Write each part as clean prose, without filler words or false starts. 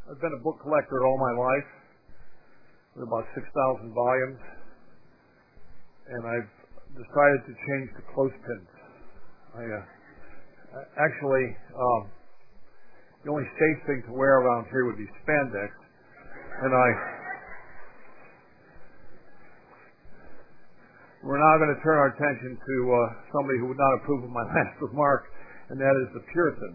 I've been a book collector all my life, with about 6,000 volumes, and I've decided to change to clothespins. Actually, the only safe thing to wear around here would be spandex, and we're now going to turn our attention to somebody who would not approve of my last remark, and that is the Puritans.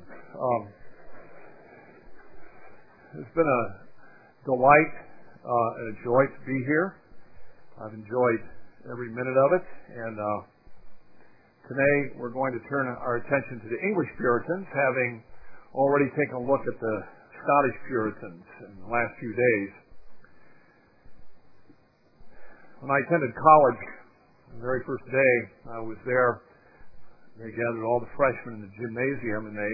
It's been a delight and a joy to be here. I've enjoyed every minute of it, and today we're going to turn our attention to the English Puritans, having already taken a look at the Scottish Puritans in the last few days. When I attended college, the very first day I was there, they gathered all the freshmen in the gymnasium, and they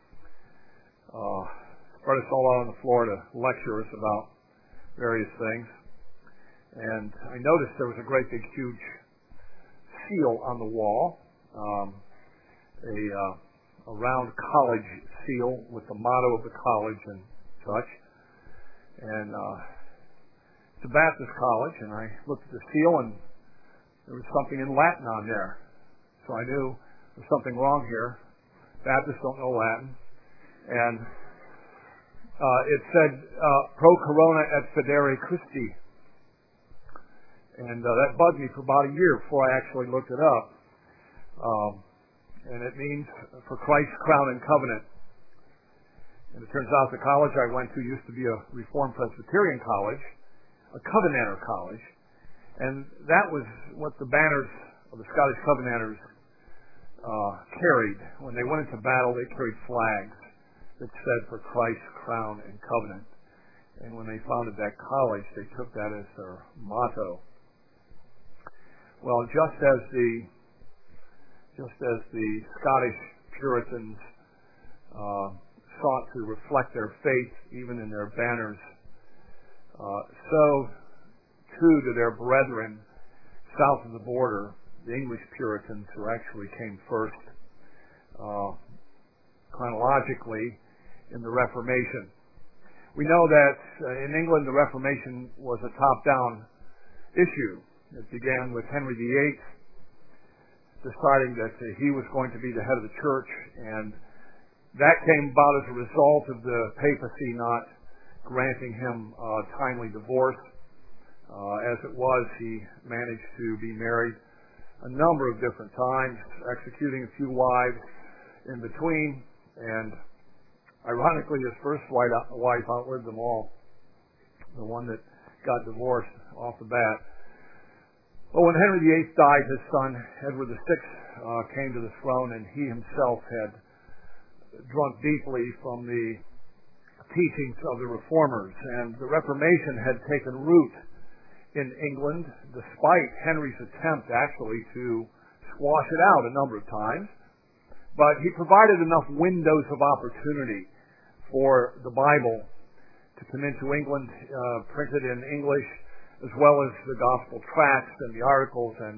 spread us all out on the floor to lecture us about various things. And I noticed there was a great big huge seal on the wall, a round college seal with the motto of the college and such. And it's a Baptist college, and I looked at the seal, and there was something in Latin on there. So I knew there was something wrong here. Baptists don't know Latin. And it said, pro corona et fidere Christi. And that bugged me for about a year before I actually looked it up. And it means for Christ's crown and covenant. And it turns out the college I went to used to be a Reformed Presbyterian college, a Covenanter college. And that was what the banners of the Scottish Covenanters carried. When they went into battle, they carried flags that said for Christ's crown and covenant. And when they founded that college, they took that as their motto. Well, just as the Scottish Puritans sought to reflect their faith even in their banners, so too to their brethren south of the border, the English Puritans, who actually came first chronologically in the Reformation. We know that in England the Reformation was a top-down issue. It began with Henry VIII deciding that he was going to be the head of the church, and that came about as a result of the papacy not granting him timely divorce. As it was, he managed to be married a number of different times, executing a few wives in between, and ironically, his first wife outlived them all, the one that got divorced off the bat. But when Henry VIII died, his son, Edward VI, came to the throne, and he himself had drunk deeply from the teachings of the Reformers, and the Reformation had taken root in England, despite Henry's attempt actually to squash it out a number of times. But he provided enough windows of opportunity for the Bible to come into England, printed in English, as well as the gospel tracts and the articles and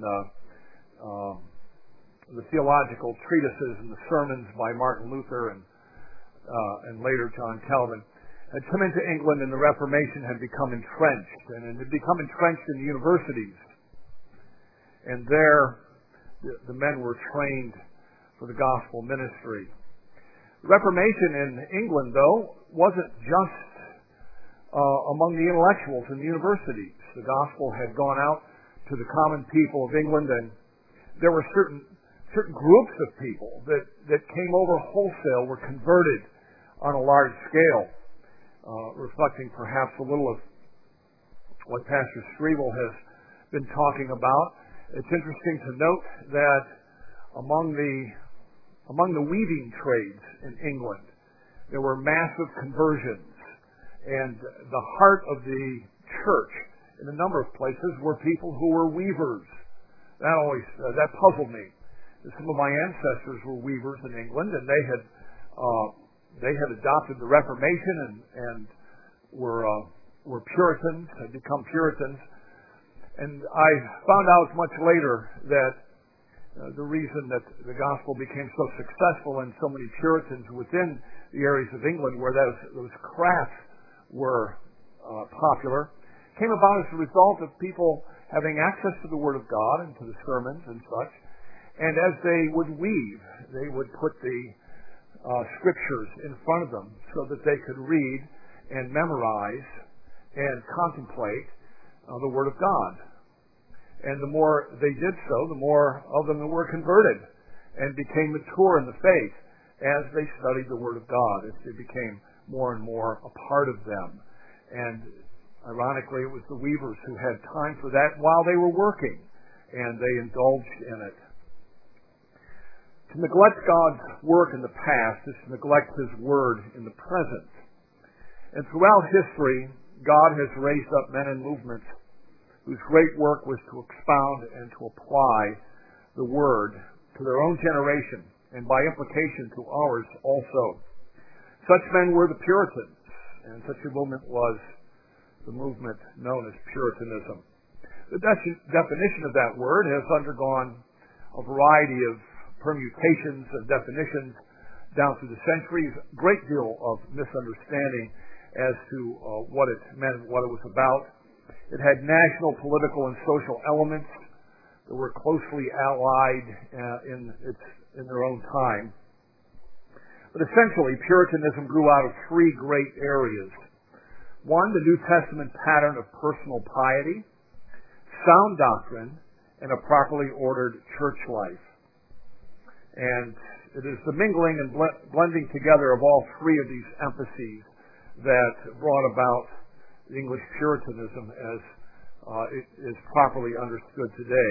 the theological treatises and the sermons by Martin Luther and later John Calvin, had come into England, and the Reformation had become entrenched, and it had become entrenched in the universities. And there, the men were trained for the gospel ministry. The Reformation in England, though, wasn't just among the intellectuals in the universities. The gospel had gone out to the common people of England, and there were certain groups of people that came over wholesale, were converted on a large scale, reflecting perhaps a little of what Pastor Strevel has been talking about. It's interesting to note that among the weaving trades in England, there were massive conversions, and the heart of the church in a number of places were people who were weavers. That puzzled me. Some of my ancestors were weavers in England, and they had adopted the Reformation and were Puritans, had become Puritans. And I found out much later that the reason that the gospel became so successful in so many Puritans within the areas of England were those crafts were popular came about as a result of people having access to the Word of God and to the sermons and such. And as they would weave, they would put the scriptures in front of them so that they could read and memorize and contemplate the Word of God. And the more they did so, the more of them were converted and became mature in the faith as they studied the Word of God, as they became more and more a part of them. And ironically, it was the weavers who had time for that while they were working, and they indulged in it. To neglect God's work in the past is to neglect His Word in the present. And throughout history, God has raised up men and movements whose great work was to expound and to apply the Word to their own generation, and by implication to ours also. Such men were the Puritans, and such a movement was the movement known as Puritanism. The definition of that word has undergone a variety of permutations and definitions down through the centuries, a great deal of misunderstanding as to what it meant, what it was about. It had national, political, and social elements that were closely allied in their own time. But essentially, Puritanism grew out of three great areas. One, the New Testament pattern of personal piety, sound doctrine, and a properly ordered church life. And it is the mingling and blending together of all three of these emphases that brought about the English Puritanism as it is properly understood today.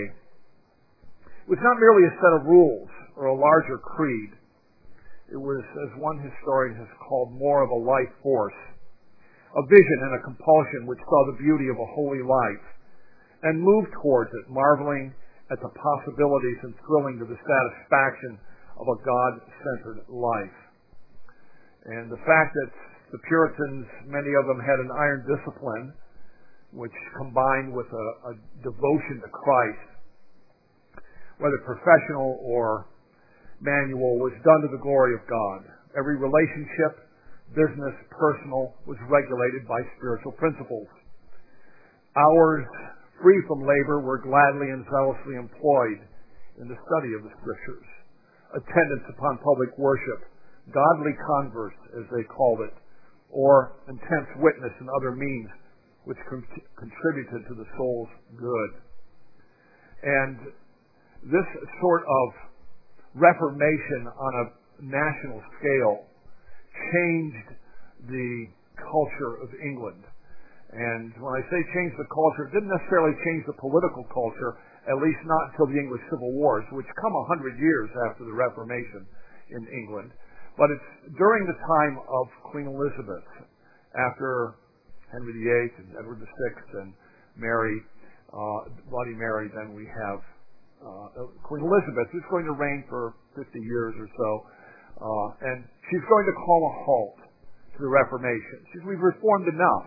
It was not merely a set of rules or a larger creed. It was, as one historian has called, more of a life force, a vision and a compulsion which saw the beauty of a holy life and moved towards it, marveling at the possibilities and thrilling to the satisfaction of a God-centered life. And the fact that the Puritans, many of them had an iron discipline, which combined with a devotion to Christ, whether professional or manual, was done to the glory of God. Every relationship, business, personal, was regulated by spiritual principles. Hours free from labor were gladly and zealously employed in the study of the Scriptures. Attendance upon public worship, godly converse, as they called it, or intense witness and other means which contributed to the soul's good. And this sort of reformation on a national scale changed the culture of England. And when I say change the culture, it didn't necessarily change the political culture, at least not until the English Civil Wars, which come 100 years after the Reformation in England. But it's during the time of Queen Elizabeth, after Henry VIII and Edward VI and Mary, Bloody Mary, then we have Queen Elizabeth, who's going to reign for 50 years or so. And she's going to call a halt to the Reformation. We've reformed enough.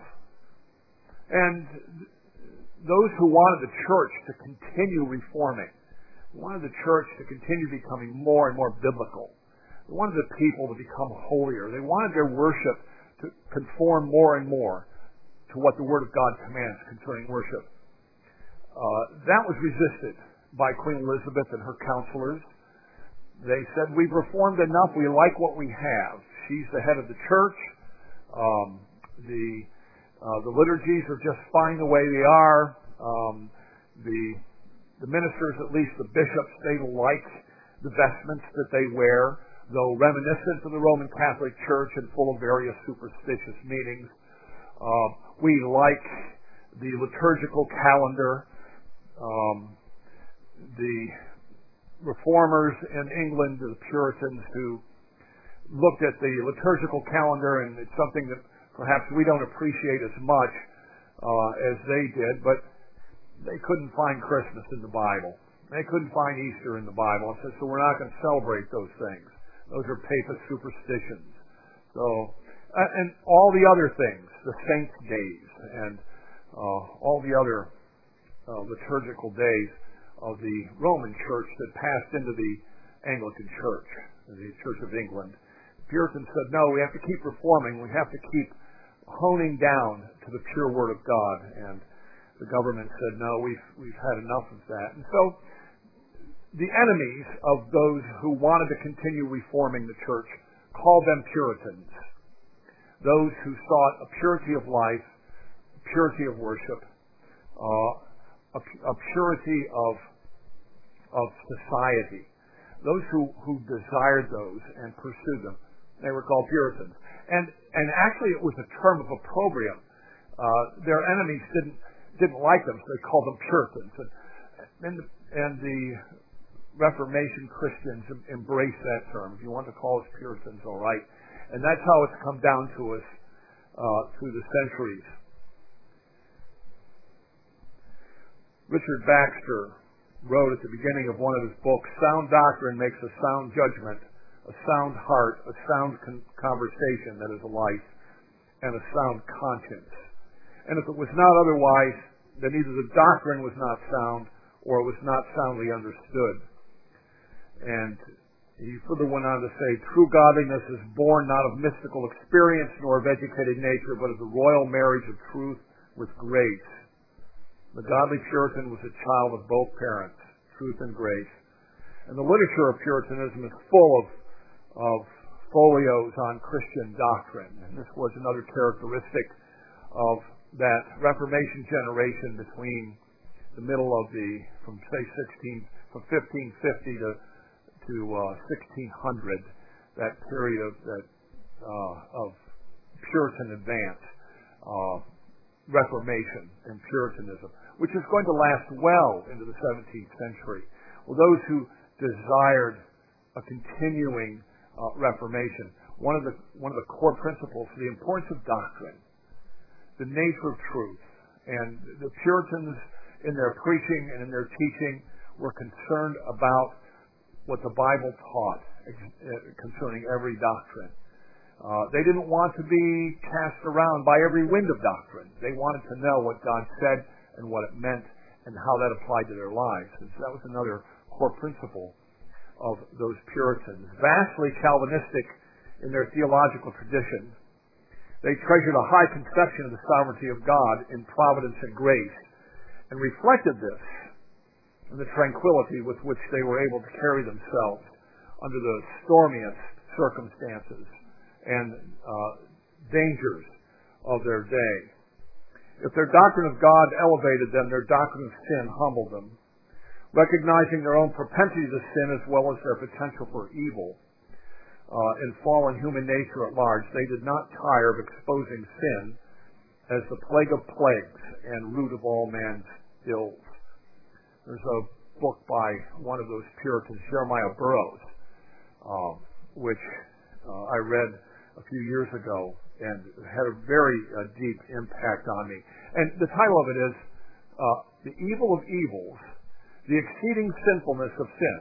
And those who wanted the church to continue reforming, wanted the church to continue becoming more and more biblical, they wanted the people to become holier. They wanted their worship to conform more and more to what the Word of God commands concerning worship. That was resisted by Queen Elizabeth and her counselors. They said, we've reformed enough, we like what we have. She's the head of the church. The liturgies are just fine the way they are. The ministers, at least the bishops, they like the vestments that they wear, though reminiscent of the Roman Catholic Church and full of various superstitious meanings. We like the liturgical calendar. The reformers in England, the Puritans, who looked at the liturgical calendar, and it's something that perhaps we don't appreciate as much as they did, but they couldn't find Christmas in the Bible. They couldn't find Easter in the Bible, and so we're not going to celebrate those things. Those are papist superstitions. So, and all the other things, the saints' days, and all the other liturgical days of the Roman Church that passed into the Anglican Church, the Church of England. The Puritans said, no, we have to keep reforming. We have to keep honing down to the pure Word of God, and the government said, no, we've had enough of that. And so the enemies of those who wanted to continue reforming the church called them Puritans, those who sought a purity of life, purity of worship, a purity of society. Those who desired those and pursued them, they were called Puritans. And actually it was a term of opprobrium. Their enemies didn't like them, so they called them Puritans. And the Reformation Christians embraced that term. If you want to call us Puritans, all right. And that's how it's come down to us through the centuries. Richard Baxter wrote at the beginning of one of his books, sound doctrine makes a sound judgment, a sound heart, a sound conversation that is a life, and a sound conscience. And if it was not otherwise, then either the doctrine was not sound or it was not soundly understood. And he further went on to say, true godliness is born not of mystical experience nor of educated nature, but of the royal marriage of truth with grace. The godly Puritan was a child of both parents, truth and grace. And the literature of Puritanism is full of folios on Christian doctrine. And this was another characteristic of that Reformation generation between the middle of from 1550 to 1600, that period of Puritan advance, Reformation and Puritanism, which is going to last well into the 17th century. Well, those who desired a continuing Reformation, one of the core principles, the importance of doctrine, the nature of truth, and the Puritans in their preaching and in their teaching were concerned about what the Bible taught concerning every doctrine. They didn't want to be cast around by every wind of doctrine. They wanted to know what God said and what it meant and how that applied to their lives. And so that was another core principle of those Puritans. Vastly Calvinistic in their theological tradition, they treasured a high conception of the sovereignty of God in providence and grace, and reflected this in the tranquility with which they were able to carry themselves under the stormiest circumstances and dangers of their day. If their doctrine of God elevated them, their doctrine of sin humbled them. Recognizing their own propensity to sin as well as their potential for evil in fallen human nature at large, they did not tire of exposing sin as the plague of plagues and root of all man's ills. There's a book by one of those Puritans, Jeremiah Burroughs, which I read a few years ago and had a very deep impact on me. And the title of it is The Evil of Evils, The Exceeding Sinfulness of Sin.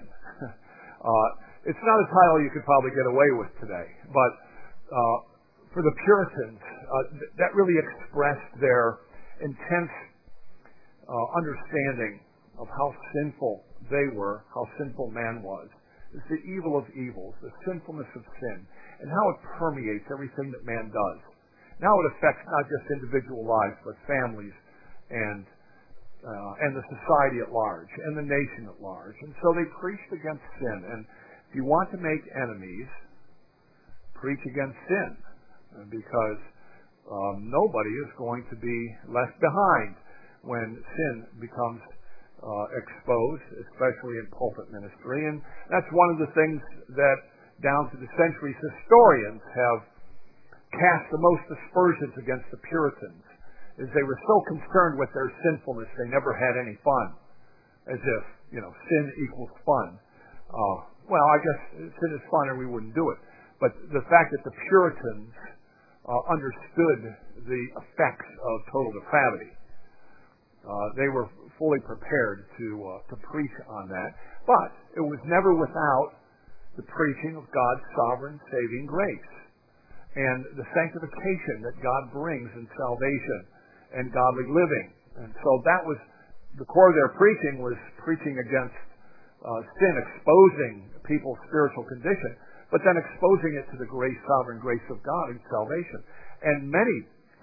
It's not a title you could probably get away with today, but for the Puritans, that really expressed their intense understanding of how sinful they were, how sinful man was. It's the evil of evils, the sinfulness of sin, and how it permeates everything that man does. Now it affects not just individual lives, but families and the society at large, and the nation at large. And so they preached against sin. And if you want to make enemies, preach against sin, because nobody is going to be left behind when sin becomes exposed, especially in pulpit ministry. And that's one of the things that, down through the centuries, historians have cast the most aspersions against the Puritans, is they were so concerned with their sinfulness they never had any fun, as if, sin equals fun. Well, I guess sin is fun or we wouldn't do it. But the fact that the Puritans understood the effects of total depravity, they were fully prepared to preach on that. But it was never without the preaching of God's sovereign saving grace and the sanctification that God brings in salvation and godly living. And so that was the core of their preaching, was preaching against sin, exposing people's spiritual condition, but then exposing it to the sovereign grace of God in salvation. And many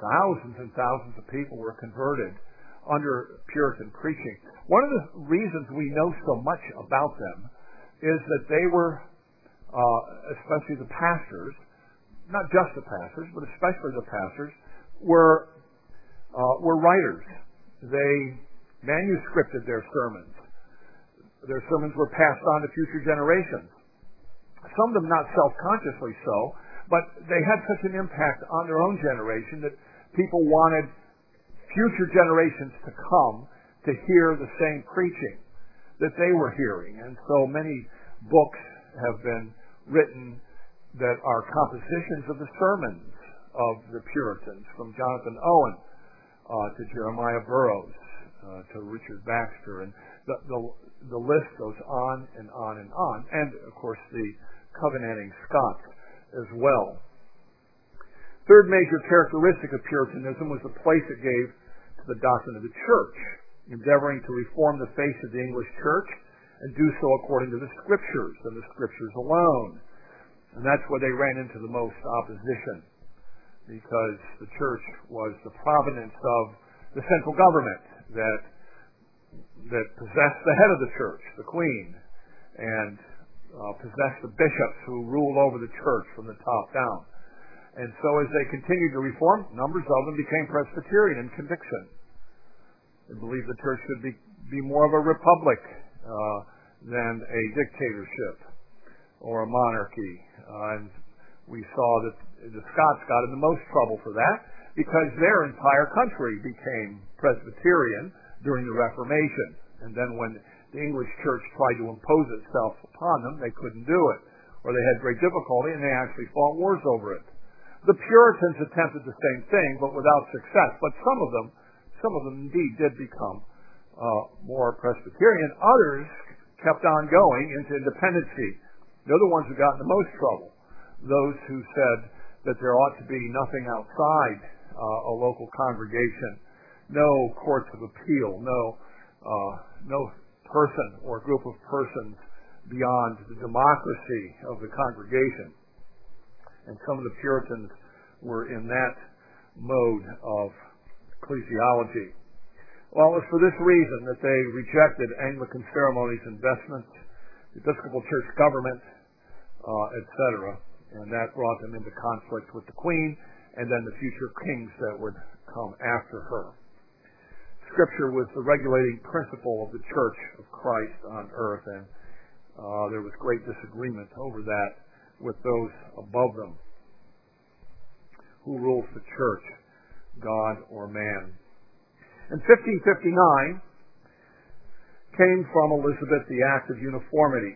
thousands and thousands of people were converted under Puritan preaching. One of the reasons we know so much about them is that they were, especially the pastors, not just the pastors, but especially the pastors, were writers. They manuscripted their sermons. Their sermons were passed on to future generations. Some of them not self-consciously so, but they had such an impact on their own generation that people wanted future generations to come to hear the same preaching that they were hearing. And so many books have been written that are compositions of the sermons of the Puritans, from Jonathan Owen to Jeremiah Burroughs to Richard Baxter. And the list goes on and on and on. And, of course, the Covenanting Scots as well. Third major characteristic of Puritanism was the place it gave to the doctrine of the church, endeavoring to reform the face of the English church and do so according to the Scriptures and the Scriptures alone. And that's where they ran into the most opposition, because the church was the provenance of the central government that possessed the head of the church, the Queen, and possessed the bishops who ruled over the church from the top down. And so as they continued to reform, numbers of them became Presbyterian in conviction. They believed the church should be more of a republic than a dictatorship or a monarchy. And we saw that the Scots got in the most trouble for that because their entire country became Presbyterian during the Reformation. And then when the English church tried to impose itself upon them, they couldn't do it, or they had great difficulty, and they actually fought wars over it. The Puritans attempted the same thing, but without success. But some of them indeed did become more Presbyterian. Others kept on going into independency. They're the ones who got in the most trouble. Those who said that there ought to be nothing outside a local congregation, no courts of appeal, no person or group of persons beyond the democracy of the congregation. And some of the Puritans were in that mode of ecclesiology. Well, it was for this reason that they rejected Anglican ceremonies and vestments, Episcopal church government, etc. And that brought them into conflict with the Queen and then the future kings that would come after her. Scripture was the regulating principle of the Church of Christ on earth, and there was great disagreement over that with those above them. Who rules the church, God or man? In 1559 came from Elizabeth the Act of Uniformity,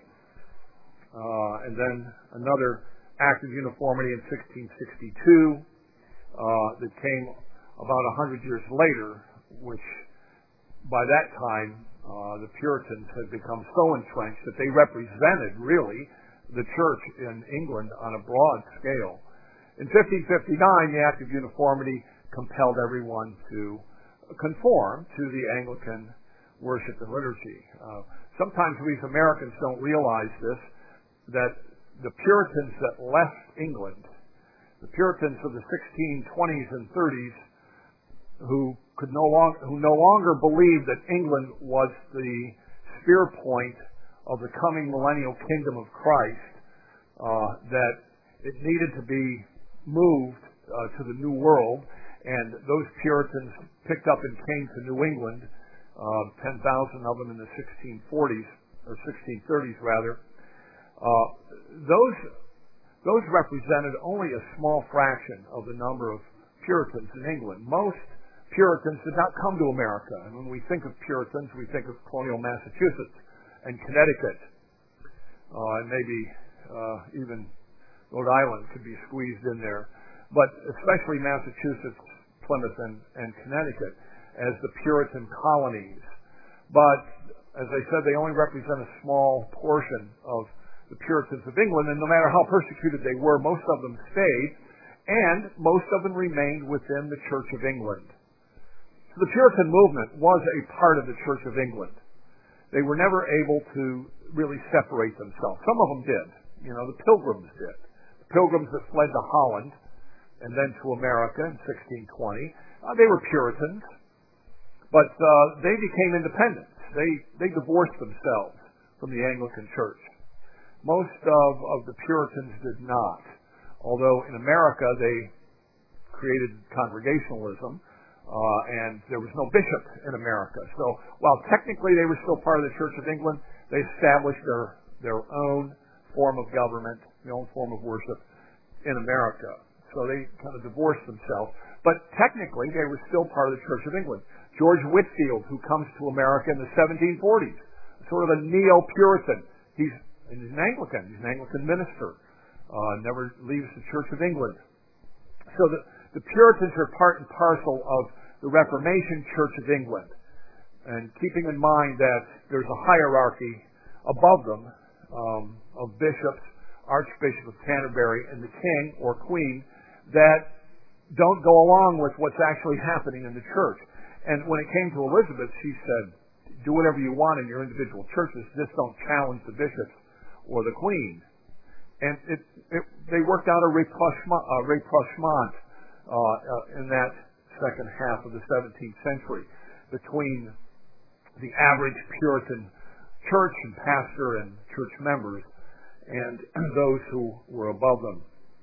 and then another Act of Uniformity in 1662 that came about 100 years later, which by that time the Puritans had become so entrenched that they represented really the church in England on a broad scale. In 1559, the Act of Uniformity compelled everyone to conform to the Anglican worship and liturgy. Sometimes we as Americans don't realize this, that the Puritans that left England, the Puritans of the 1620s and 30s, who no longer believed that England was the spear point of the coming millennial kingdom of Christ, that it needed to be moved to the New World, and those Puritans picked up and came to New England, 10,000 of them in the 1640s, or 1630s rather. Those represented only a small fraction of the number of Puritans in England. Most Puritans did not come to America, and when we think of Puritans, we think of colonial Massachusetts and Connecticut, and maybe even Rhode Island could be squeezed in there, but especially Massachusetts, Plymouth, and Connecticut as the Puritan colonies. But, as I said, they only represent a small portion of the Puritans of England, and no matter how persecuted they were, most of them stayed, and most of them remained within the Church of England. So the Puritan movement was a part of the Church of England. They were never able to really separate themselves. Some of them did. The Pilgrims did. The Pilgrims that fled to Holland and then to America in 1620. They were Puritans, but they became independent. They divorced themselves from the Anglican Church. Most of the Puritans did not, although in America they created Congregationalism, and there was no bishop in America. So while technically they were still part of the Church of England, they established their own form of government, their own form of worship in America. So they kind of divorced themselves. But technically they were still part of the Church of England. George Whitefield, who comes to America in the 1740s, sort of a neo-Puritan. He's an Anglican. He's an Anglican minister. Never leaves the Church of England. So the Puritans are part and parcel of the Reformation Church of England. And keeping in mind that there's a hierarchy above them of bishops, Archbishop of Canterbury, and the king or queen that don't go along with what's actually happening in the church. And when it came to Elizabeth, she said, do whatever you want in your individual churches, just don't challenge the bishops or the queen. And they worked out a rapprochement in that second half of the 17th century between the average Puritan church and pastor and church members and those who were above them.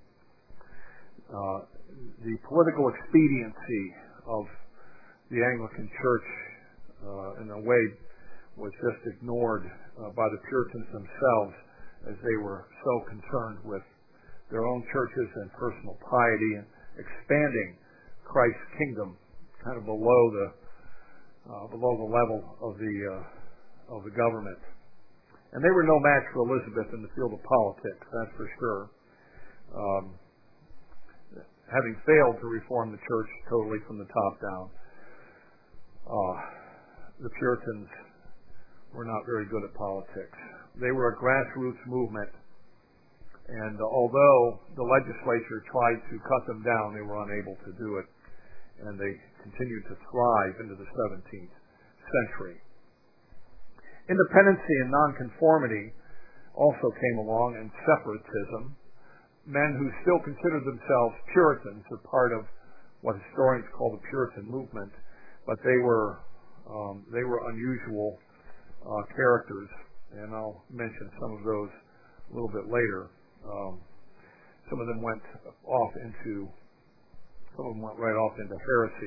The political expediency of the Anglican Church, in a way, was just ignored by the Puritans themselves, as they were so concerned with their own churches and personal piety and expanding Christ's kingdom kind of below the level of the government. And they were no match for Elizabeth in the field of politics, that's for sure. Having failed to reform the church totally from the top down, the Puritans were not very good at politics. They were a grassroots movement, and although the legislature tried to cut them down, they were unable to do it, and they continued to thrive into the 17th century. Independency and nonconformity also came along, and separatism. Men who still considered themselves Puritans are part of what historians call the Puritan movement, but they were unusual characters, and I'll mention some of those a little bit later. Some of them went right off into heresy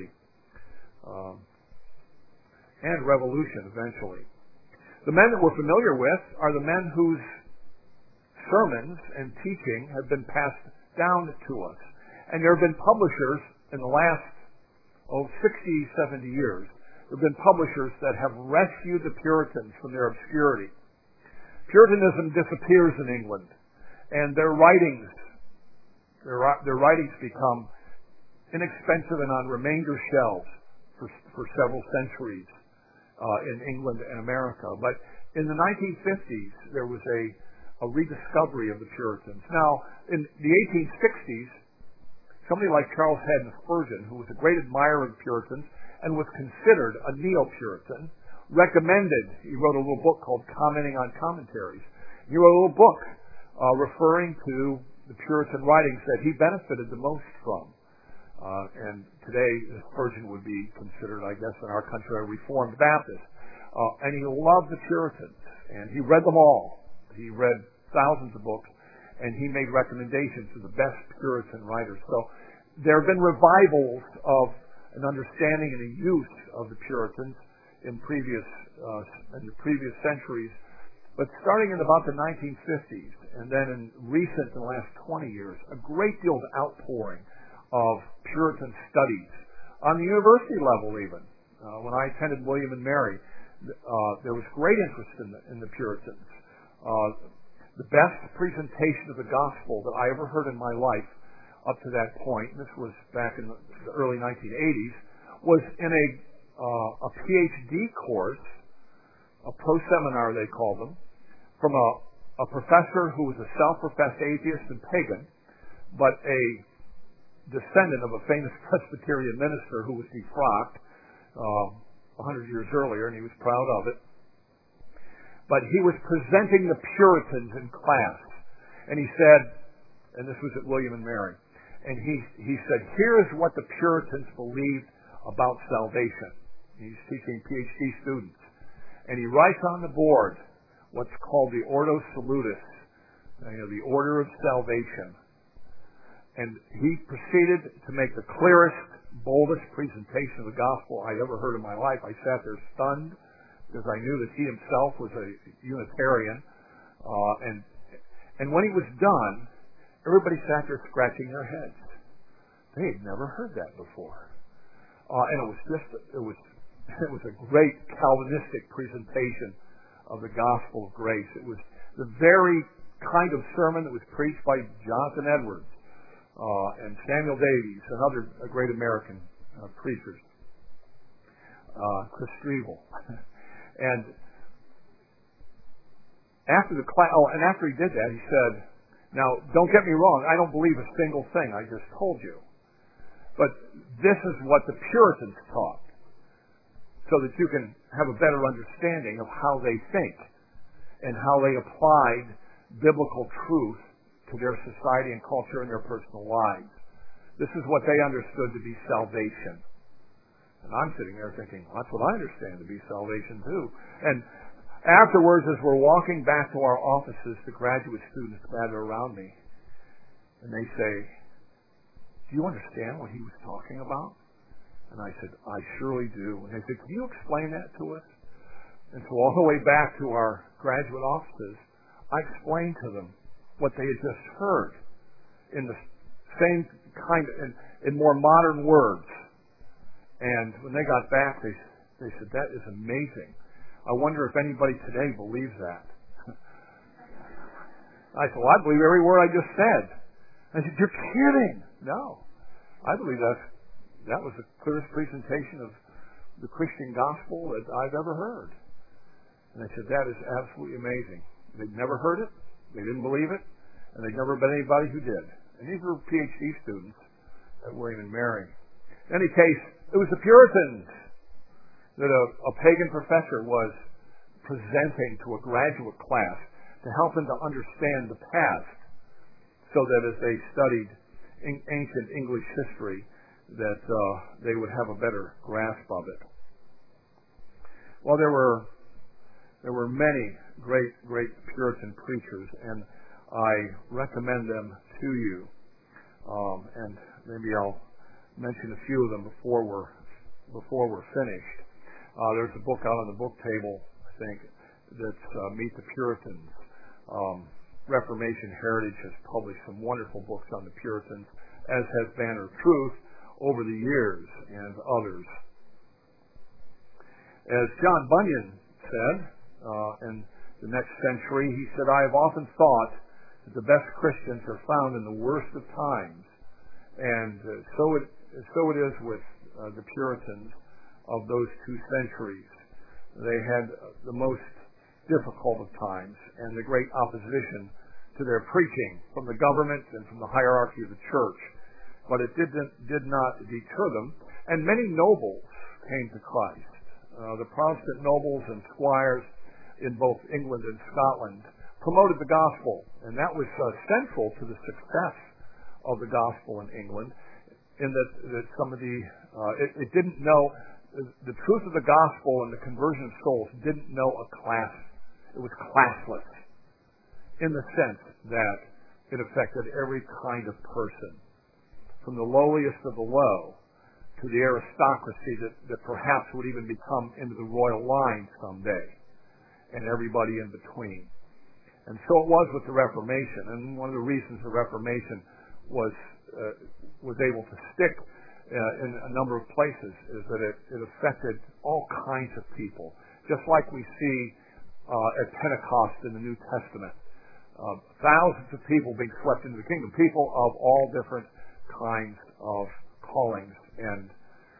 and revolution eventually. The men that we're familiar with are the men whose sermons and teaching have been passed down to us. And there have been publishers in the last 60, 70 years. There have been publishers that have rescued the Puritans from their obscurity. Puritanism disappears in England, and their writings become inexpensive and on remainder shelves for several centuries in England and America. But in the 1950s, there was a rediscovery of the Puritans. Now, in the 1860s, somebody like Charles Haddon Spurgeon, who was a great admirer of the Puritans and was considered a neo-Puritan, he wrote a little book called Commenting on Commentaries. He wrote a little book referring to the Puritan writings that he benefited the most from. And today, Spurgeon would be considered, I guess, in our country, a Reformed Baptist. And he loved the Puritans, and he read them all. He read thousands of books, and he made recommendations to the best Puritan writers. So there have been revivals of an understanding and a use of the Puritans in the previous centuries. But starting in about the 1950s, and then in the last 20 years, a great deal of outpouring of Puritan studies on the university level even. When I attended William and Mary, there was great interest in the Puritans. The best presentation of the gospel that I ever heard in my life up to that point, and this was back in the early 1980s, was in a PhD course, a pro-seminar they called them, from a professor who was a self-professed atheist and pagan, but a descendant of a famous Presbyterian minister who was defrocked 100 years earlier, and he was proud of it. But he was presenting the Puritans in class. And he said, and this was at William and Mary, And he said, here is what the Puritans believed about salvation. He's teaching PhD students. And he writes on the board what's called the Ordo Salutis, the order of salvation. And he proceeded to make the clearest, boldest presentation of the gospel I ever heard in my life. I sat there stunned because I knew that he himself was a Unitarian. And when he was done, everybody sat there scratching their heads. They had never heard that before. And it was a great Calvinistic presentation of the gospel of grace. It was the very kind of sermon that was preached by Jonathan Edwards and Samuel Davies and other great American preachers. Chris Strevel. And after he did that, he said, now, don't get me wrong, I don't believe a single thing I just told you. But this is what the Puritans taught, so that you can have a better understanding of how they think and how they applied biblical truth to their society and culture and their personal lives. This is what they understood to be salvation. And I'm sitting there thinking, well, that's what I understand to be salvation too. And afterwards, as we're walking back to our offices, the graduate students gather around me and they say, do you understand what he was talking about? And I said, I surely do. And they said, can you explain that to us? And so all the way back to our graduate offices, I explained to them what they had just heard in the same kind of, in more modern words. And when they got back, they said, that is amazing. I wonder if anybody today believes that. I said, well, I believe every word I just said. I said, you're kidding. No. I believe that was the clearest presentation of the Christian gospel that I've ever heard. And I said, that is absolutely amazing. They'd never heard it, they didn't believe it, and they'd never met anybody who did. And these were PhD students at William and Mary. In any case, it was the Puritans that a pagan professor was presenting to a graduate class to help them to understand the past, so that as they studied ancient English history, that they would have a better grasp of it. Well, there were many great Puritan preachers, and I recommend them to you. And maybe I'll mention a few of them before we're finished. There's a book out on the book table, I think, that's Meet the Puritans. Reformation Heritage has published some wonderful books on the Puritans, as has Banner of Truth over the years, and others. As John Bunyan said in the next century, he said, I have often thought that the best Christians are found in the worst of times. And so it is with the Puritans of those 2 centuries. They had the most difficult of times and the great opposition to their preaching from the government and from the hierarchy of the church. But it did not deter them. And many nobles came to Christ. The Protestant nobles and squires in both England and Scotland promoted the gospel, and that was central to the success of the gospel in England, in that some of it didn't know the truth of the gospel and the conversion of souls didn't know a class. It was classless in the sense that it affected every kind of person, from the lowliest of the low to the aristocracy that perhaps would even become into the royal line someday, and everybody in between. And so it was with the Reformation. And one of the reasons the Reformation was able to stick in a number of places is that it affected all kinds of people, just like we see at Pentecost in the New Testament. Thousands of people being swept into the kingdom, people of all different kinds of callings and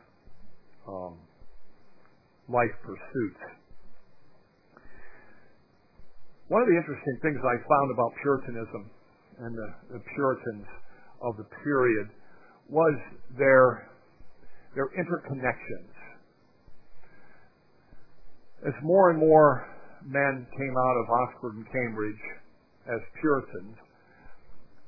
life pursuits. One of the interesting things I found about Puritanism and the Puritans of the period was their interconnections. As more and more men came out of Oxford and Cambridge as Puritans,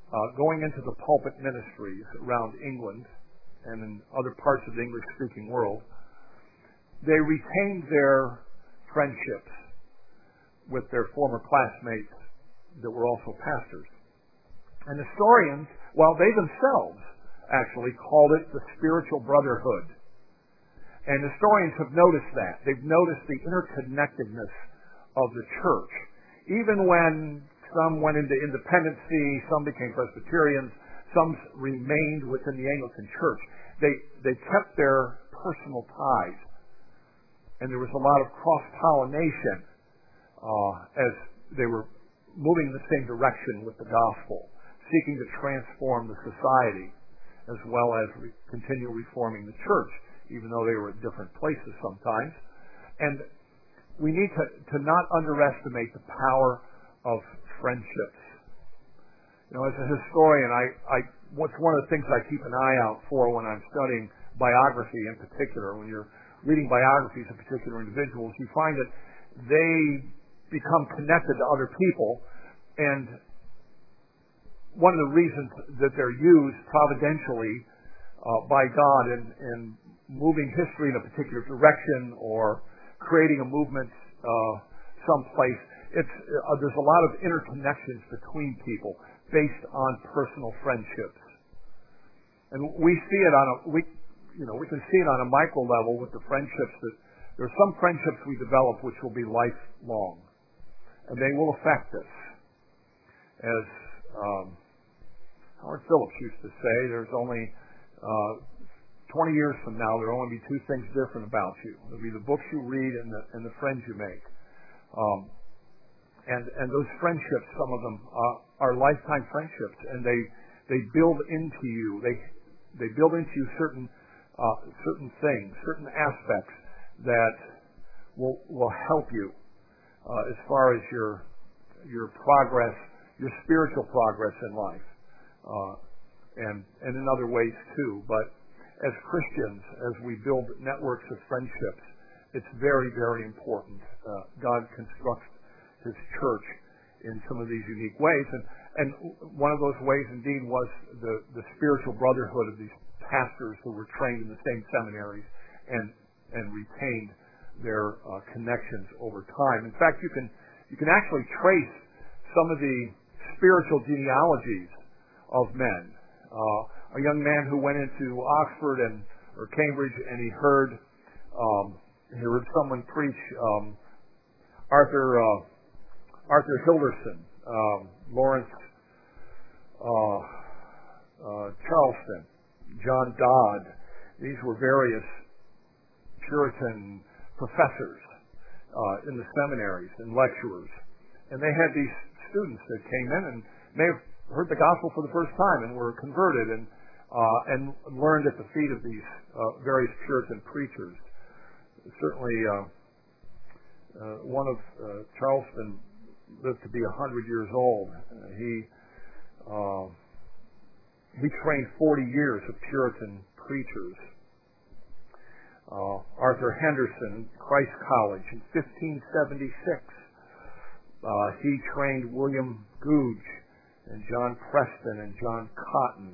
going into the pulpit ministries around England and in other parts of the English-speaking world, they retained their friendships with their former classmates that were also pastors. And historians, while they themselves actually called it the spiritual brotherhood. And historians have noticed that. They've noticed the interconnectedness of the church. Even when some went into independency, some became Presbyterians, some remained within the Anglican church, they kept their personal ties. And there was a lot of cross-pollination as they were moving in the same direction with the gospel, seeking to transform the society as well as continue reforming the church, even though they were at different places sometimes. And we need to not underestimate the power of friendships. You know, as a historian, what's one of the things I keep an eye out for when I'm studying biography in particular, when you're reading biographies of particular individuals, you find that they become connected to other people, and one of the reasons that they're used providentially by God in moving history in a particular direction or creating a movement someplace, there's a lot of interconnections between people based on personal friendships, and we see it we can see it on a micro level with the friendships that there are some friendships we develop which will be lifelong, and they will affect us. As Howard Phillips used to say, there's only 20 years from now, there will only be two things different about you. There'll be the books you read and the friends you make. And those friendships, some of them are lifetime friendships, and they build into you. They build into you certain things, certain aspects that will help you as far as your progress, your spiritual progress in life, and in other ways too. But as Christians, as we build networks of friendships, it's very, very important. God constructs His church in some of these unique ways, and one of those ways indeed was the spiritual brotherhood of these pastors who were trained in the same seminaries and retained their connections over time. In fact, you can actually trace some of the spiritual genealogies of men. A young man who went into Oxford or Cambridge, and he heard someone preach Arthur Hilderson, Lawrence Charleston, John Dodd. These were various Puritan professors in the seminaries and lecturers, and they had these students that came in and may have heard the gospel for the first time and were converted and learned at the feet of these various Puritan preachers. Certainly, one of Charleston lived to be 100 years old. He trained 40 years of Puritan preachers. Arthur Henderson, Christ College, in 1576. He trained William Gouge and John Preston and John Cotton.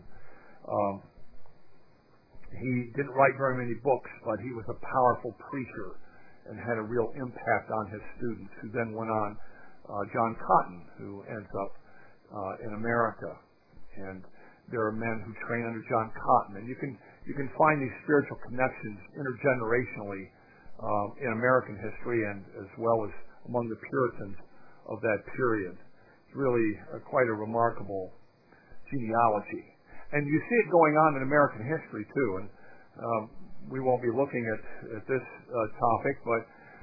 He didn't write very many books, but he was a powerful preacher and had a real impact on his students, who then went on. John Cotton, who ends up in America, and there are men who train under John Cotton, and you can find these spiritual connections intergenerationally in American history and as well as among the Puritans of that period. It's really quite a remarkable genealogy. And you see it going on in American history too, and we won't be looking at this topic, but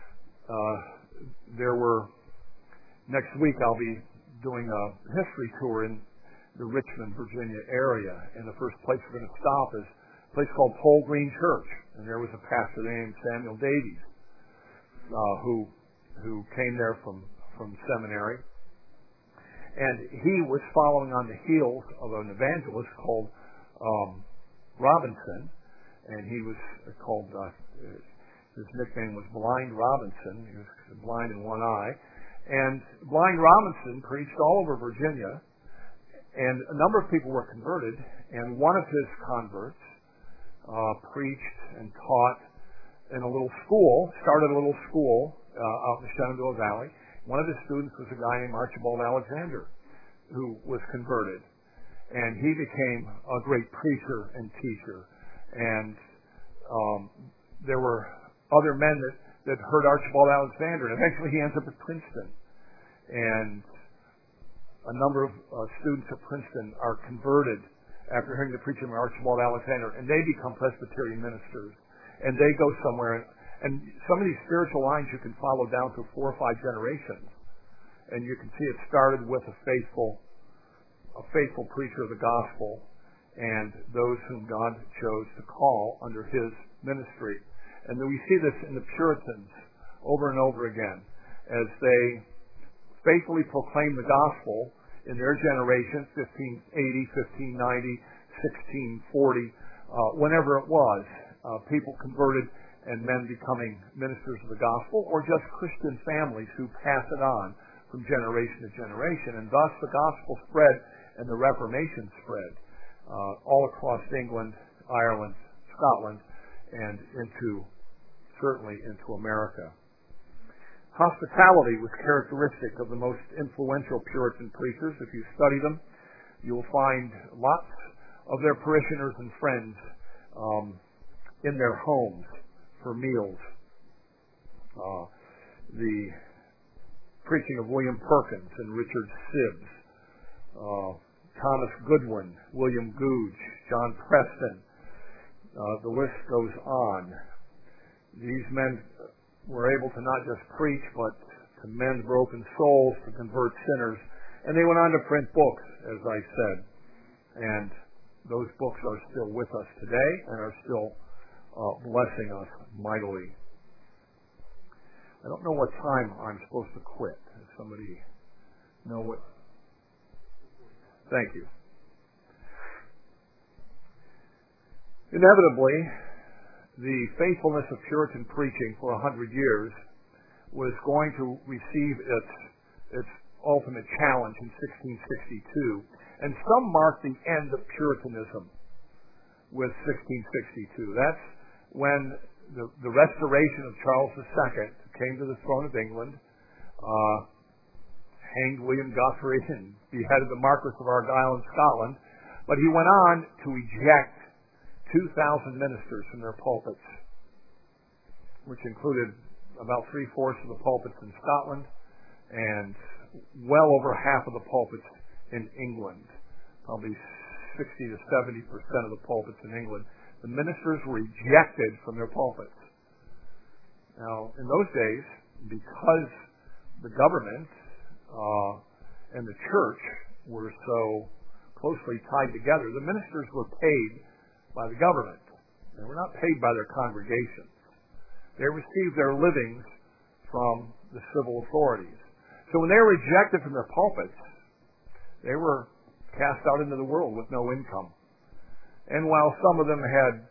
next week I'll be doing a history tour in the Richmond, Virginia area, and the first place we're going to stop is a place called Pole Green Church, and there was a pastor named Samuel Davies who came there from seminary, and he was following on the heels of an evangelist called Robinson, and he was called his nickname was Blind Robinson. He was blind in one eye, and Blind Robinson preached all over Virginia, And a number of people were converted, and one of his converts preached and taught in a little school, started a little school out in the Shenandoah Valley. One of his students was a guy named Archibald Alexander, who was converted. And he became a great preacher and teacher. And there were other men that heard Archibald Alexander. And eventually he ends up at Princeton. And a number of students at Princeton are converted after hearing the preaching of Archibald Alexander. And they become Presbyterian ministers. And they go somewhere. And some of these spiritual lines you can follow down through 4 or 5 generations. And you can see it started with a faithful preacher of the gospel and those whom God chose to call under his ministry. And then we see this in the Puritans over and over again as they faithfully proclaim the gospel in their generation, 1580, 1590, 1640, whenever it was, people converted and men becoming ministers of the gospel, or just Christian families who pass it on from generation to generation. And thus the gospel spread and the Reformation spread all across England, Ireland, Scotland, and certainly into America. Hospitality was characteristic of the most influential Puritan preachers. If you study them, you will find lots of their parishioners and friends in their homes for meals. The preaching of William Perkins and Richard Sibbes, Thomas Goodwin, William Gouge, John Preston, the list goes on. These men were able to not just preach, but to mend broken souls, to convert sinners, and they went on to print books, as I said. And those books are still with us today and are still blessing us mightily. I don't know what time I'm supposed to quit. Does somebody know what? Thank you. Inevitably, the faithfulness of Puritan preaching for 100 years was going to receive its ultimate challenge in 1662, and some marked the end of Puritanism with 1662. That's when the restoration of Charles II came to the throne of England, hanged William Guthrie and beheaded the Marquis of Argyll in Scotland, but he went on to eject 2,000 ministers from their pulpits, which included about 3/4 of the pulpits in Scotland and well over half of the pulpits in England, probably 60 to 70% of the pulpits in England. The ministers were ejected from their pulpits. Now, in those days, because the government and the church were so closely tied together, the ministers were paid by the government. They were not paid by their congregations. They received their livings from the civil authorities. So when they were ejected from their pulpits, they were cast out into the world with no income. And while some of them had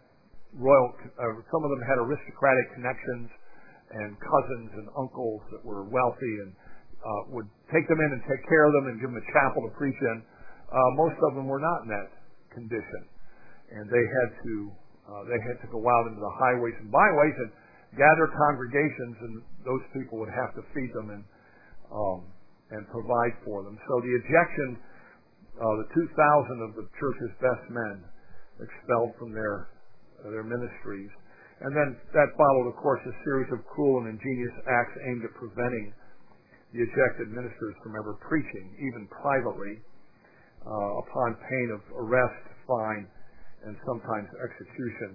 aristocratic connections and cousins and uncles that were wealthy and would take them in and take care of them and give them a chapel to preach in, most of them were not in that condition. And they had to go out into the highways and byways and gather congregations, and those people would have to feed them and provide for them. So the ejection, the 2,000 of the church's best men expelled from their ministries. And then that followed, of course, a series of cruel and ingenious acts aimed at preventing the ejected ministers from ever preaching, even privately, upon pain of arrest, fine, and sometimes execution.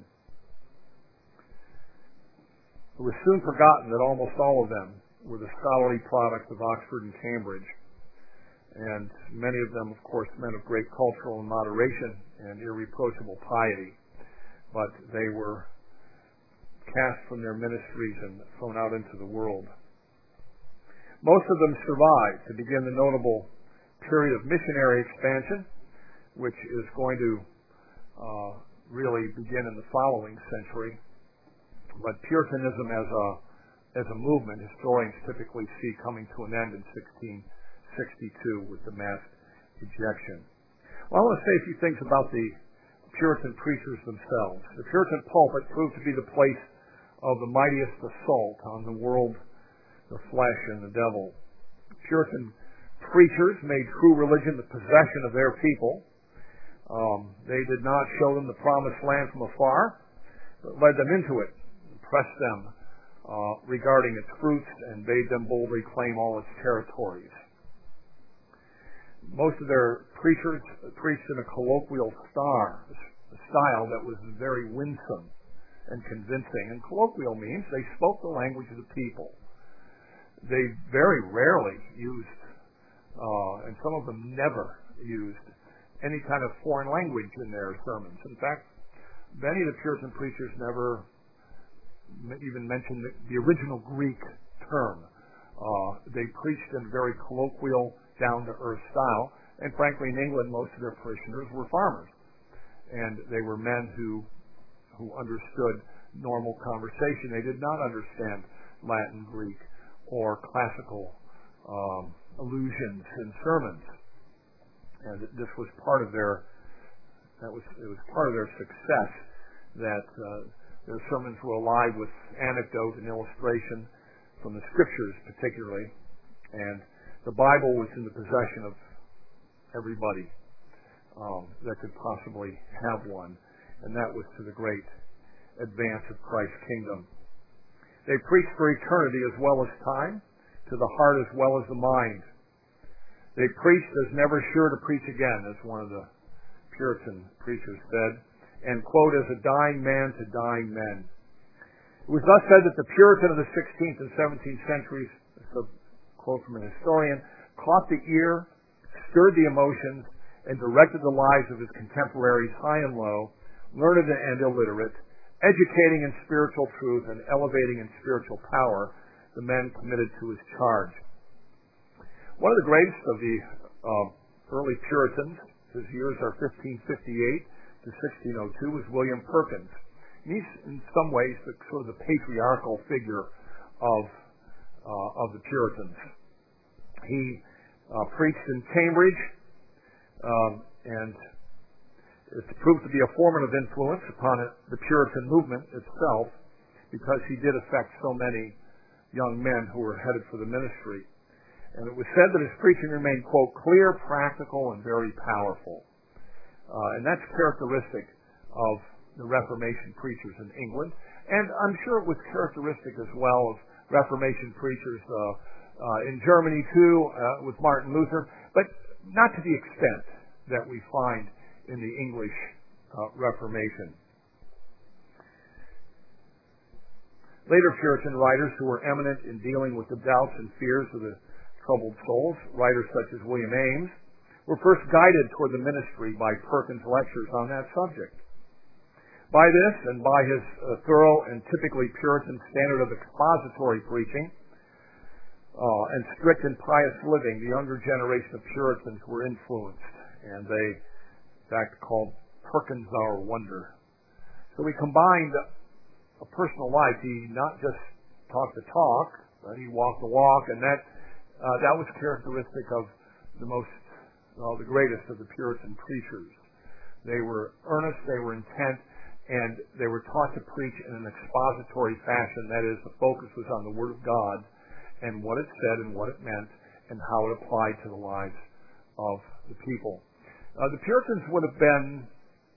It was soon forgotten that almost all of them were the scholarly products of Oxford and Cambridge, and many of them, of course, men of great cultural and moderation and irreproachable piety, but they were cast from their ministries and thrown out into the world. Most of them survived to begin the notable period of missionary expansion, which is going to really begin in the following century. But Puritanism as a movement, historians typically see coming to an end in 1662 with the mass ejection. Well, I want to say a few things about the Puritan preachers themselves. The Puritan pulpit proved to be the place of the mightiest assault on the world, the flesh, and the devil. Puritan preachers made true religion the possession of their people. They did not show them the promised land from afar, but led them into it, pressed them regarding its fruits, and bade them boldly claim all its territories. Most of their preachers preached in a colloquial style that was very winsome and convincing. And colloquial means they spoke the language of the people. They very rarely used, and some of them never used, any kind of foreign language in their sermons. In fact, many of the Puritan preachers never even mentioned the original Greek term. They preached in very colloquial, down-to-earth style, and frankly, in England, most of their parishioners were farmers, and they were men who understood normal conversation. They did not understand Latin, Greek, or classical allusions in sermons, and this was part of their success, that their sermons were alive with anecdote and illustration from the Scriptures, particularly, and the Bible was in the possession of everybody that could possibly have one, and that was to the great advance of Christ's kingdom. They preached for eternity as well as time, to the heart as well as the mind. They preached as never sure to preach again, as one of the Puritan preachers said, and, quote, as a dying man to dying men. It was thus said that the Puritan of the 16th and 17th centuries, quote from an historian, caught the ear, stirred the emotions, and directed the lives of his contemporaries, high and low, learned and illiterate, educating in spiritual truth and elevating in spiritual power the men committed to his charge. One of the greatest of the early Puritans, his years are 1558 to 1602, was William Perkins. And he's, in some ways, sort of the patriarchal figure of the Puritans. He preached in Cambridge, and it proved to be a formative influence upon the Puritan movement itself, because he did affect so many young men who were headed for the ministry. And it was said that his preaching remained, quote, clear, practical, and very powerful. And that's characteristic of the Reformation preachers in England. And I'm sure it was characteristic as well of Reformation preachers in Germany too, with Martin Luther, but not to the extent that we find in the English Reformation. Later Puritan writers who were eminent in dealing with the doubts and fears of the troubled souls, writers such as William Ames, were first guided toward the ministry by Perkins' lectures on that subject. By this, and by his thorough and typically Puritan standard of expository preaching, and strict and pious living, the younger generation of Puritans were influenced, and they, in fact, called Perkins our wonder. So we combined a personal life. He not just talked the talk, but he walked the walk, and that was characteristic of the greatest of the Puritan preachers. They were earnest, they were intent, and they were taught to preach in an expository fashion. That is, the focus was on the Word of God and what it said and what it meant and how it applied to the lives of the people. The Puritans would have been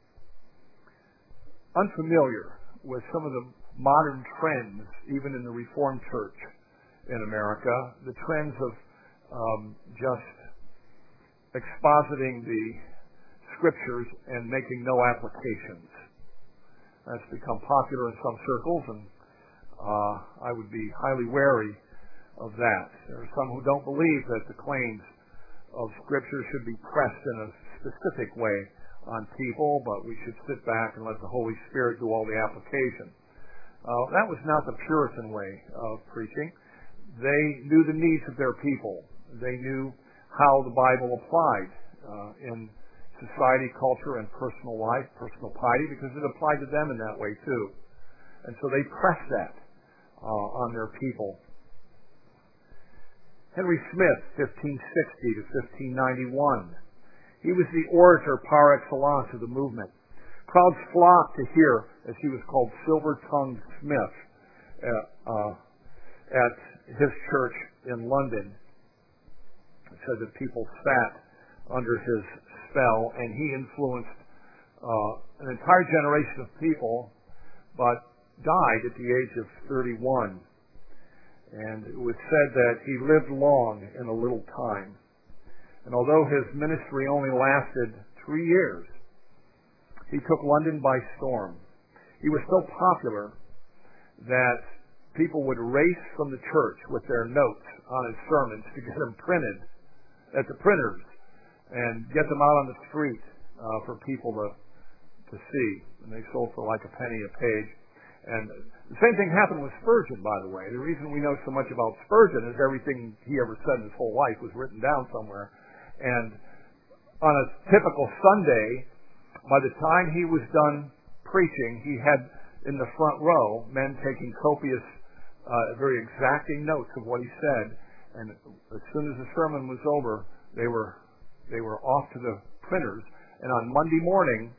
unfamiliar with some of the modern trends, even in the Reformed Church in America, the trends of just expositing the Scriptures and making no applications. That's become popular in some circles, and I would be highly wary of that. There are some who don't believe that the claims of Scripture should be pressed in a specific way on people, but we should sit back and let the Holy Spirit do all the application. That was not the Puritan way of preaching. They knew the needs of their people. They knew how the Bible applied in society, culture, and personal life, personal piety, because it applied to them in that way too. And so they pressed that on their people. Henry Smith, 1560 to 1591. He was the orator par excellence of the movement. Crowds flocked to hear, as he was called, Silver-Tongued Smith, at his church in London. It said that people sat under his spell, and he influenced an entire generation of people, but died at the age of 31. And it was said that he lived long in a little time. And although his ministry only lasted 3 years, he took London by storm. He was so popular that people would race from the church with their notes on his sermons to get them printed at the printers and get them out on the street for people to see. And they sold for like a penny a page. And the same thing happened with Spurgeon, by the way. The reason we know so much about Spurgeon is everything he ever said in his whole life was written down somewhere. And on a typical Sunday, by the time he was done preaching, he had in the front row men taking copious, very exacting notes of what he said. And as soon as the sermon was over, they were off to the printers. And on Monday morning,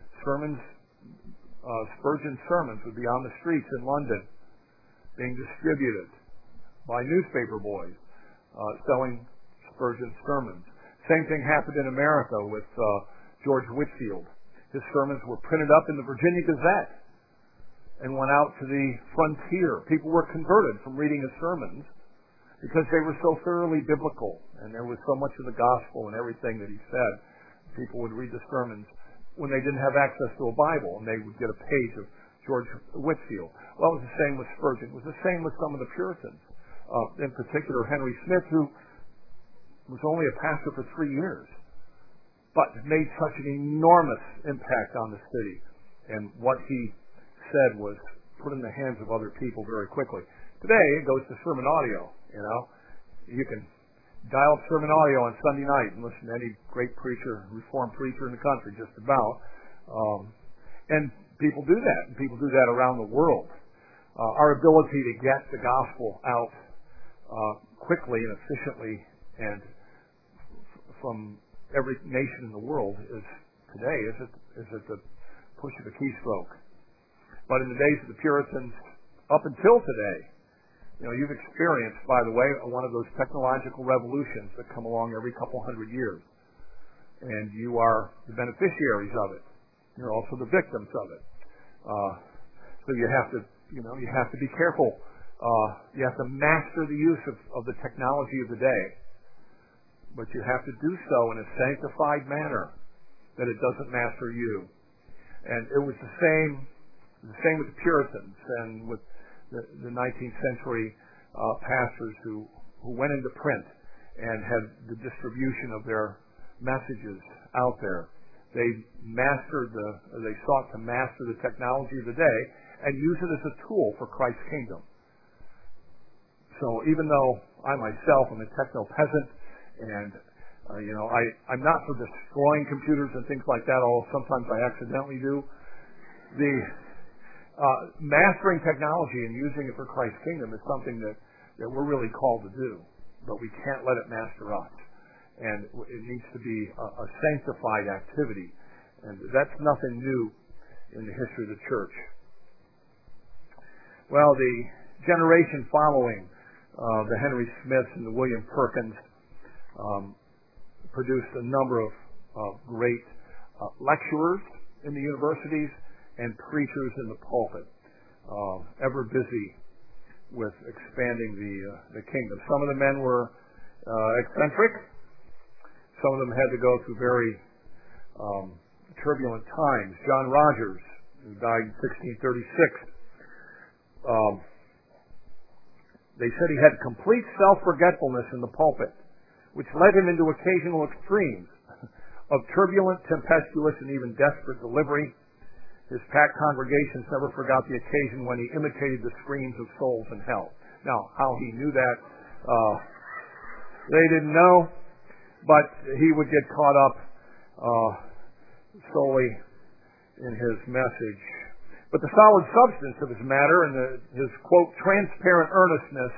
Spurgeon's sermons would be on the streets in London, being distributed by newspaper boys selling Spurgeon's sermons. Same thing happened in America with George Whitefield. His sermons were printed up in the Virginia Gazette and went out to the frontier. People were converted from reading his sermons because they were so thoroughly biblical, and there was so much of the gospel and everything that he said. People would read the sermons when they didn't have access to a Bible, and they would get a page of George Whitefield. Well, it was the same with Spurgeon. It was the same with some of the Puritans. In particular, Henry Smith, who was only a pastor for 3 years, but made such an enormous impact on the city. And what he said was put in the hands of other people very quickly. Today, it goes to sermon audio, You can dial up sermon audio on Sunday night and listen to any great preacher, reformed preacher in the country, just about. And people do that, and people do that around the world. Our ability to get the gospel out quickly and efficiently and from every nation in the world is at the push of a keystroke. But in the days of the Puritans, up until today, you've experienced, by the way, one of those technological revolutions that come along every couple hundred years. And you are the beneficiaries of it. You're also the victims of it. So you have to be careful. You have to master the use of the technology of the day. But you have to do so in a sanctified manner, that it doesn't master you. And it was the same with the Puritans and with the 19th century pastors who went into print and had the distribution of their messages out there. They sought to master the technology of the day and use it as a tool for Christ's kingdom. So even though I myself am a techno peasant, and I'm not for destroying computers and things like that, although sometimes I accidentally do, the mastering technology and using it for Christ's kingdom is something that we're really called to do, but we can't let it master us. And it needs to be a sanctified activity, and that's nothing new in the history of the church. Well, the generation following the Henry Smiths and the William Perkins produced a number of great lecturers in the universities and preachers in the pulpit, ever busy with expanding the kingdom. Some of the men were eccentric. Some of them had to go through very turbulent times. John Rogers, who died in 1636, they said he had complete self-forgetfulness in the pulpit, which led him into occasional extremes of turbulent, tempestuous, and even desperate delivery. His packed congregations never forgot the occasion when he imitated the screams of souls in hell. Now, how he knew that, they didn't know, but he would get caught up solely in his message. But the solid substance of his matter and his, quote, transparent earnestness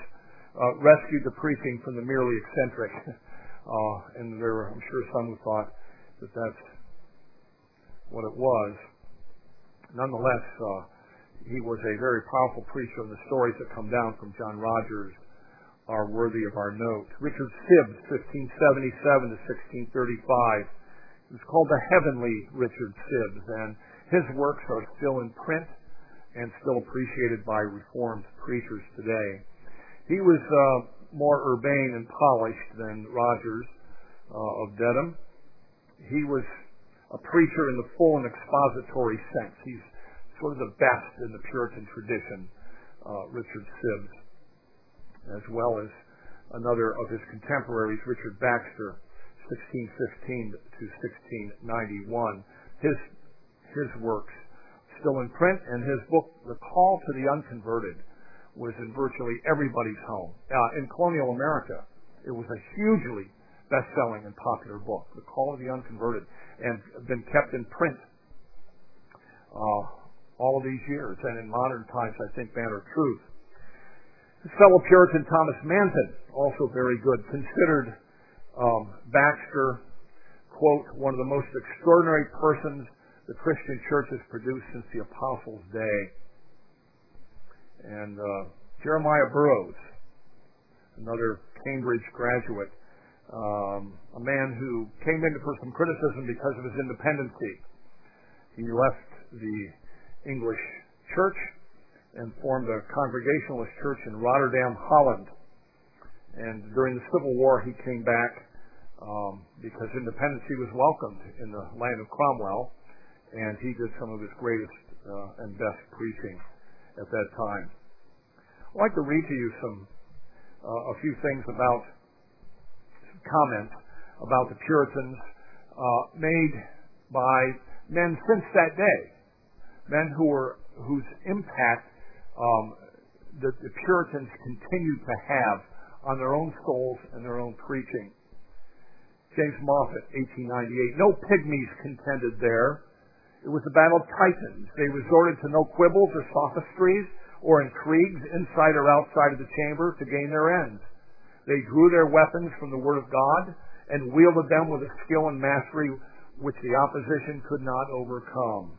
rescued the preaching from the merely eccentric. And there were, I'm sure, some who thought that that's what it was. Nonetheless, he was a very powerful preacher, and the stories that come down from John Rogers are worthy of our note. Richard Sibbes, 1577 to 1635. It was called the Heavenly Richard Sibbes, and his works are still in print and still appreciated by Reformed preachers today. He was more urbane and polished than Rogers of Dedham. He was a preacher in the full and expository sense. He's sort of the best in the Puritan tradition, Richard Sibbes, as well as another of his contemporaries, Richard Baxter, 1615 to 1691. His works still in print, and his book, The Call to the Unconverted, was in virtually everybody's home. In colonial America, it was a hugely best-selling and popular book, The Call to the Unconverted, and been kept in print all of these years. And in modern times, I think, Banner of Truth. His fellow Puritan Thomas Manton, also very good, considered Baxter, quote, one of the most extraordinary persons the Christian church has produced since the Apostles' day. And Jeremiah Burroughs, another Cambridge graduate, a man who came in for some criticism because of his independency. He left the English church and formed a Congregationalist church in Rotterdam, Holland. And during the Civil War, he came back because independency was welcomed in the land of Cromwell, and he did some of his greatest and best preaching at that time. I'd like to read to you a few things about comments about the Puritans made by men since that day, men whose impact the Puritans continued to have on their own souls and their own preaching. James Moffat, 1898. No pygmies contended there. It was the battle of Titans. They resorted to no quibbles or sophistries or intrigues inside or outside of the chamber to gain their ends. They drew their weapons from the Word of God and wielded them with a skill and mastery which the opposition could not overcome.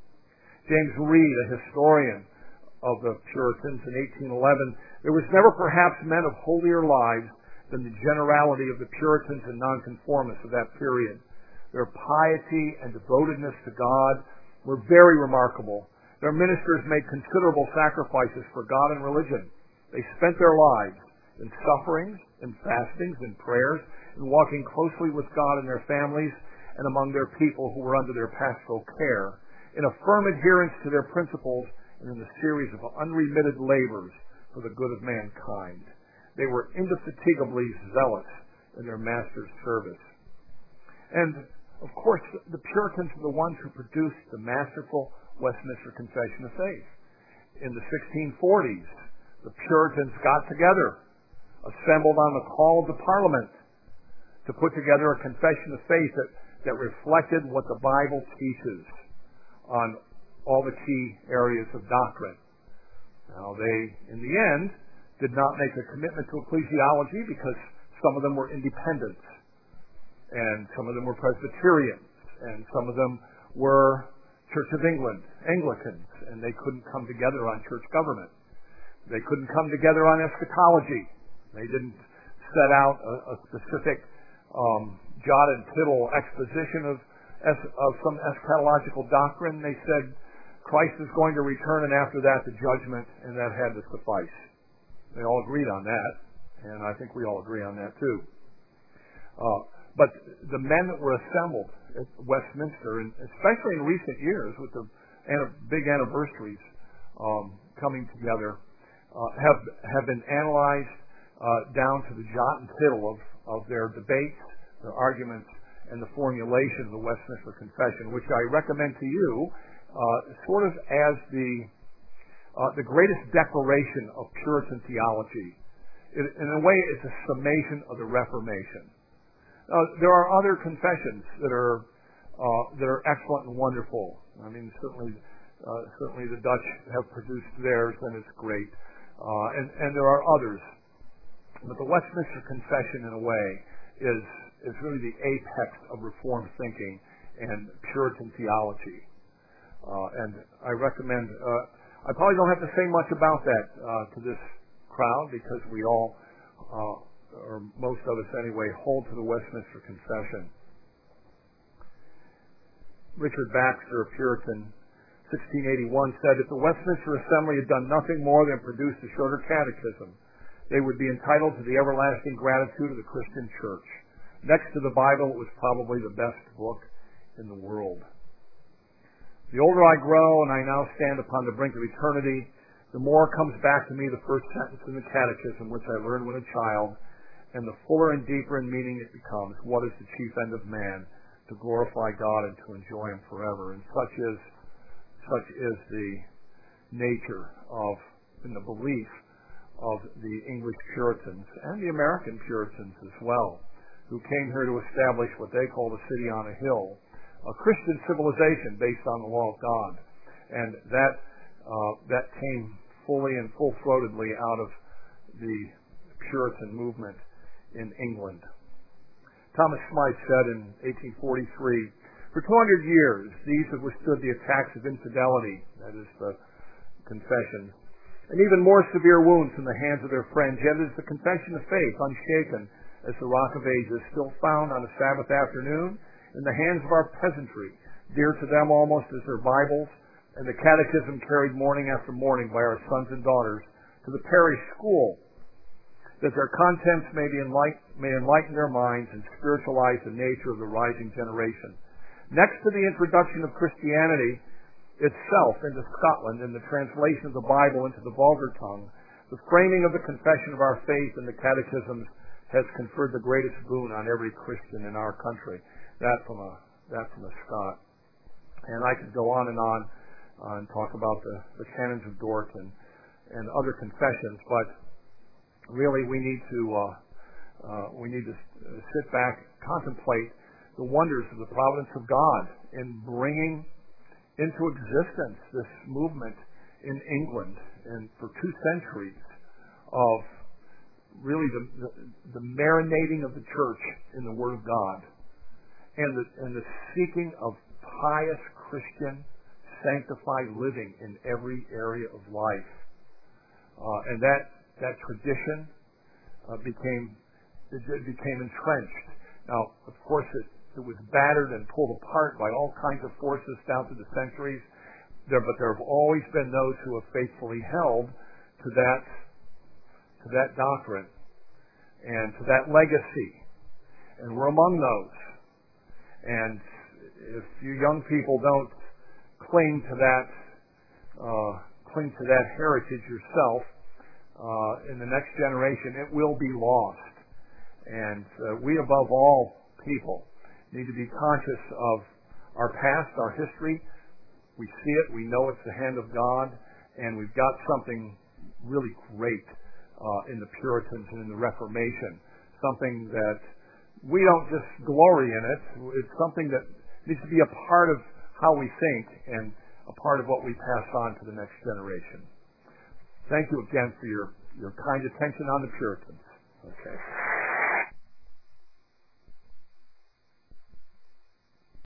James Reed, a historian of the Puritans in 1811, there was never perhaps men of holier lives than the generality of the Puritans and nonconformists of that period. Their piety and devotedness to God were very remarkable. Their ministers made considerable sacrifices for God and religion. They spent their lives in sufferings, in fastings, in prayers, in walking closely with God and their families and among their people who were under their pastoral care, in a firm adherence to their principles and in a series of unremitted labors for the good of mankind. They were indefatigably zealous in their master's service. And, of course, the Puritans were the ones who produced the masterful Westminster Confession of Faith. In the 1640s, the Puritans got together, assembled on the call of the Parliament, to put together a confession of faith that reflected what the Bible teaches on all the key areas of doctrine. Now, they, in the end, did not make a commitment to ecclesiology because some of them were independents, and some of them were Presbyterians, and some of them were Church of England, Anglicans, and they couldn't come together on church government. They couldn't come together on eschatology. They didn't set out a specific jot and tittle exposition of some eschatological doctrine. They said Christ is going to return, and after that the judgment, and that had to suffice. They all agreed on that, and I think we all agree on that too. But the men that were assembled at Westminster, and especially in recent years with the big anniversaries coming together, have been analyzed down to the jot and tittle of their debates, their arguments, and the formulation of the Westminster Confession, which I recommend to you sort of as the greatest declaration of Puritan theology. In a way, it's a summation of the Reformation. There are other confessions that are excellent and wonderful. I mean, certainly the Dutch have produced theirs, and it's great. And there are others. But the Westminster Confession, in a way, is really the apex of Reformed thinking and Puritan theology. And I recommend, I probably don't have to say much about that to this crowd because we all, or most of us anyway, hold to the Westminster Confession. Richard Baxter, a Puritan, 1681, said, if the Westminster Assembly had done nothing more than produce a shorter catechism, they would be entitled to the everlasting gratitude of the Christian Church. Next to the Bible, it was probably the best book in the world. The older I grow and I now stand upon the brink of eternity, the more comes back to me the first sentence in the catechism, which I learned when a child, and the fuller and deeper in meaning it becomes, what is the chief end of man? To glorify God and to enjoy Him forever. And such is the nature of, and the belief of the English Puritans and the American Puritans as well, who came here to establish what they called a city on a hill, a Christian civilization based on the law of God. And that came fully and full-throatedly out of the Puritan movement in England. Thomas Smythe said in 1843, for 200 years, these have withstood the attacks of infidelity, that is the confession, and even more severe wounds in the hands of their friends, yet it is the confession of faith, unshaken as the rock of ages, still found on a Sabbath afternoon in the hands of our peasantry, dear to them almost as their Bibles, and the catechism carried morning after morning by our sons and daughters to the parish school, that their contents may enlighten their minds and spiritualize the nature of the rising generation. Next to the introduction of Christianity itself into Scotland and the translation of the Bible into the vulgar tongue, the framing of the confession of our faith and the catechisms has conferred the greatest boon on every Christian in our country. That from a Scot. And I could go on and talk about the canons of Dort and other confessions, but really we need to sit back, contemplate the wonders of the providence of God in bringing into existence this movement in England and for 2 centuries of really the marinating of the church in the Word of God and the seeking of pious Christian sanctified living in every area of life. And that tradition became entrenched. Now, of course, it was battered and pulled apart by all kinds of forces down through the centuries. But there have always been those who have faithfully held to that doctrine and to that legacy. And we're among those. And if you young people don't cling to that heritage yourself, in the next generation, it will be lost. And we, above all people, need to be conscious of our past, our history. We see it, we know it's the hand of God, and we've got something really great in the Puritans and in the Reformation. Something that we don't just glory in it. It's something that needs to be a part of how we think and a part of what we pass on to the next generation. Thank you again for your kind attention on the Puritans. Okay.